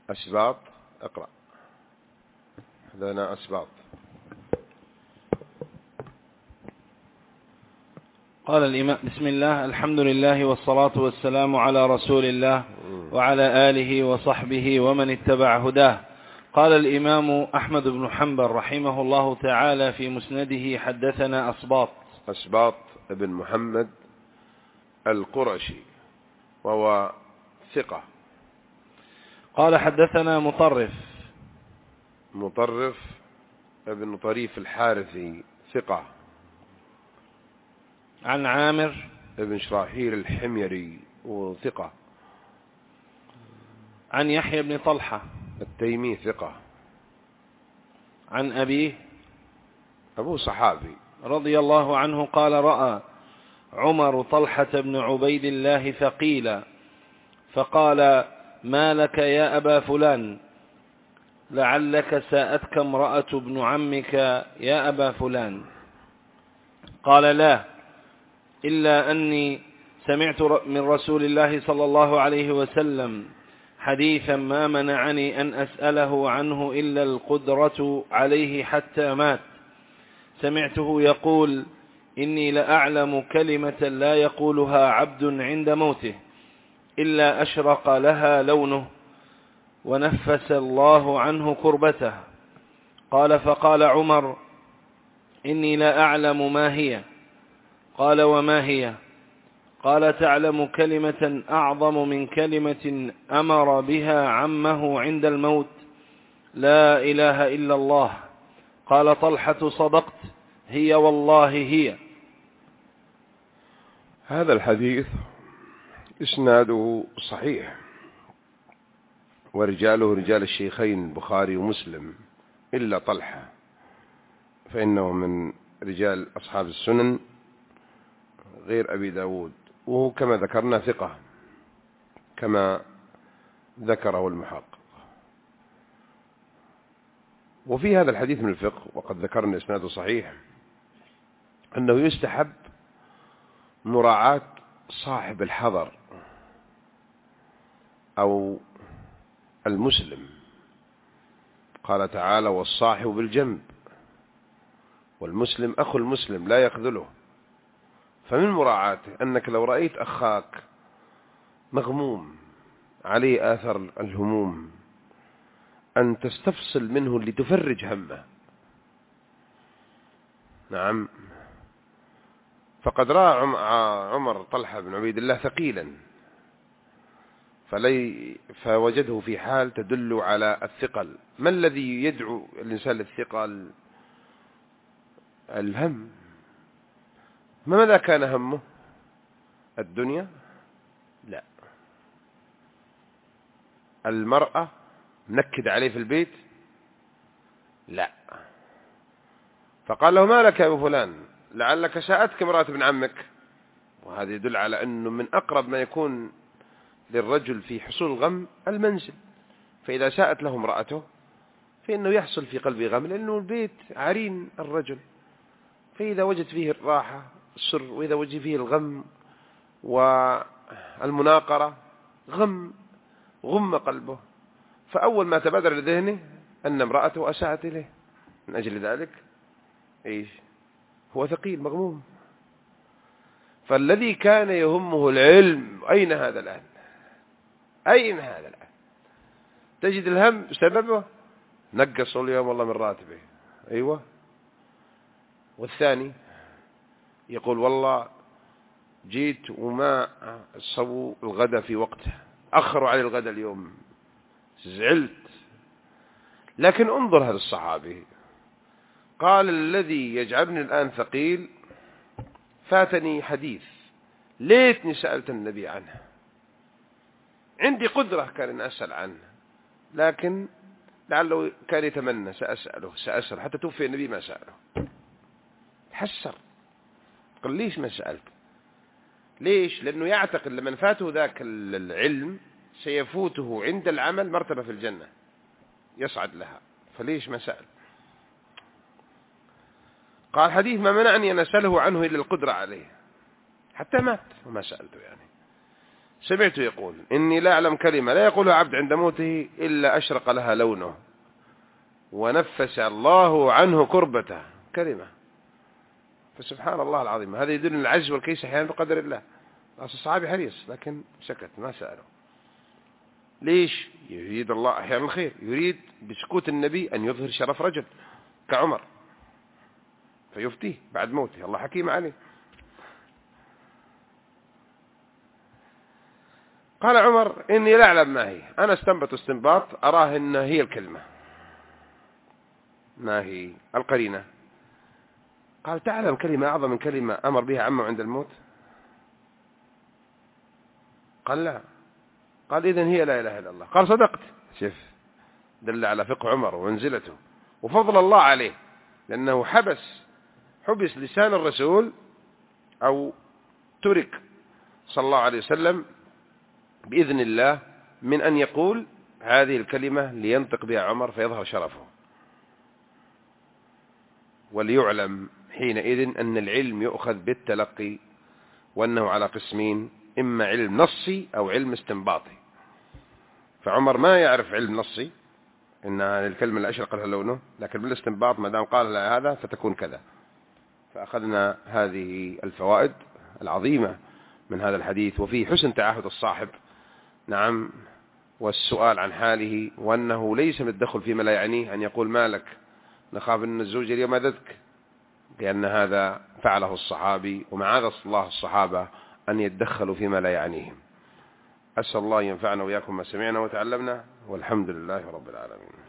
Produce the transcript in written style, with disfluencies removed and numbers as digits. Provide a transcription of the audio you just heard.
أسباط. اقرأ لنا أسباط. قال الإمام: بسم الله، الحمد لله والصلاة والسلام على رسول الله وعلى آله وصحبه ومن اتبع هداه. قال الإمام أحمد بن حنبل رحمه الله تعالى في مسنده: حدثنا أسباط بن محمد القرشي وهو ثقة. قال حدثنا مطرف ابن طريف الحارثي ثقة. عن عامر ابن شراحيل الحميري وثقة. عن يحيى بن طلحة التيمي ثقة. عن أبيه أبو صحابي رضي الله عنه قال: رأى عمر طلحة بن عبيد الله ثقيلا فقال: ما لك يا أبا فلان؟ لعلك ساءتك امرأة ابن عمك يا أبا فلان. قال: لا، إلا أني سمعت من رسول الله صلى الله عليه وسلم حديثا ما منعني أن أسأله عنه إلا القدرة عليه حتى مات. سمعته يقول: إني لأعلم كلمة لا يقولها عبد عند موته إلا أشرق لها لونه ونفس الله عنه كربته. قال: فقال عمر: إني لا أعلم ما هي. قال: وما هي؟ قال: تعلم كلمة أعظم من كلمة أمر بها عمه عند الموت: لا إله إلا الله. قال طلحة: صدقت، هي والله هي. هذا الحديث إسناده صحيح، ورجاله رجال الشيخين البخاري ومسلم إلا طلحة، فإنه من رجال أصحاب السنن غير أبي داود، وهو كما ذكرنا ثقة كما ذكره المحقق. وفي هذا الحديث من الفقه، وقد ذكرنا إسناده صحيح، أنه يستحب مراعاة صاحب الحضر أو المسلم. قال تعالى: والصاحب بالجنب، والمسلم أخو المسلم لا يخذله. فمن مراعاته أنك لو رأيت أخاك مغموم عليه آثر الهموم أن تستفصل منه لتفرج همه. نعم، فقد رأى عمر طلحة بن عبيد الله ثقيلا فوجده في حال تدل على الثقل. ما الذي يدعو الإنسان للثقل؟ الهم. ماذا كان همه؟ الدنيا؟ لا. المرأة نكد عليه في البيت؟ لا. فقال له: ما لك يا أبو فلان؟ لعلك ساءتك امرأة ابن عمك. وهذا يدل على أنه من أقرب ما يكون للرجل في حصول الغم المنزل، فإذا ساءت له امرأته فإنه يحصل في قلبه غم، لأنه البيت عرين الرجل، فإذا وجد فيه الراحة السر، وإذا وجد فيه الغم والمناقرة غم قلبه. فأول ما تبادر لذهنه أن امرأته أساءت إليه، من أجل ذلك هو ثقيل مغموم. فالذي كان يهمه العلم أين هذا الآن؟ أين هذا الآن؟ تجد الهم سببه نقص اليوم والله من راتبه. أيوة. والثاني يقول: والله جيت وما سووا الغداء في وقته، أخروا على الغداء اليوم، زعلت. لكن انظر هذا الصحابي قال: الذي يجعلني الآن ثقيل فاتني حديث ليتني سألت النبي عنه، عندي قدرة كان أن أسأل عنه، لكن لعله كان يتمنى سأسأل حتى توفي النبي ما سأله. حسر، قال: ليش ما سألت؟ ليش؟ لأنه يعتقد لمن فاته ذاك العلم سيفوته عند العمل مرتبة في الجنة يصعد لها، فليش ما سأل؟ قال: حديث ما منعني أن أسأله عنه إلا القدرة عليه، حتى مات وما سألته. يعني سمعته يقول إني لا أعلم كلمة لا يقولها عبد عند موته إلا أشرق لها لونه ونفس الله عنه كربته. كلمة. فسبحان الله العظيم، هذا يدل العجز والكيس أحيانا بقدر الله. الصحابي حريص لكن سكت ما سأله. ليش؟ يريد الله أحيانا الخير، يريد بسكوت النبي أن يظهر شرف رجل كعمر فيفتيه بعد موته. الله حكيم عليه. قال عمر إني لا أعلم ما هي، أنا استنبط استنباط أراه إن هي الكلمة. ما هي القرينة؟ قال تعلم كلمة أعظم من كلمة أمر بها عمه عند الموت؟ قال لا. قال إذن هي لا إله إلا الله. قال صدقت. شوف دل على فقه عمر ومنزلته وفضل الله عليه، لأنه حبس لسان الرسول أو ترك صلى الله عليه وسلم بإذن الله من أن يقول هذه الكلمة لينطق بها عمر فيظهر شرفه. وليعلم حينئذ أن العلم يؤخذ بالتلقي، وأنه على قسمين، إما علم نصي أو علم استنباطي. فعمر ما يعرف علم نصي إن الكلمة اللي أشرق لها لونه، لكن بالاستنباط ما دام قال لها هذا فتكون كذا. فأخذنا هذه الفوائد العظيمة من هذا الحديث، وفيه حسن تعاهد الصاحب نعم والسؤال عن حاله، وأنه ليس من الدخل فيما لا يعنيه أن يقول مالك نخاف أن الزوج اليوم أذتك، لأن هذا فعله الصحابي ومعاذ الله الصحابة أن يتدخلوا فيما لا يعنيهم. أسأل الله ينفعنا وإياكم ما سمعنا وتعلمنا، والحمد لله رب العالمين.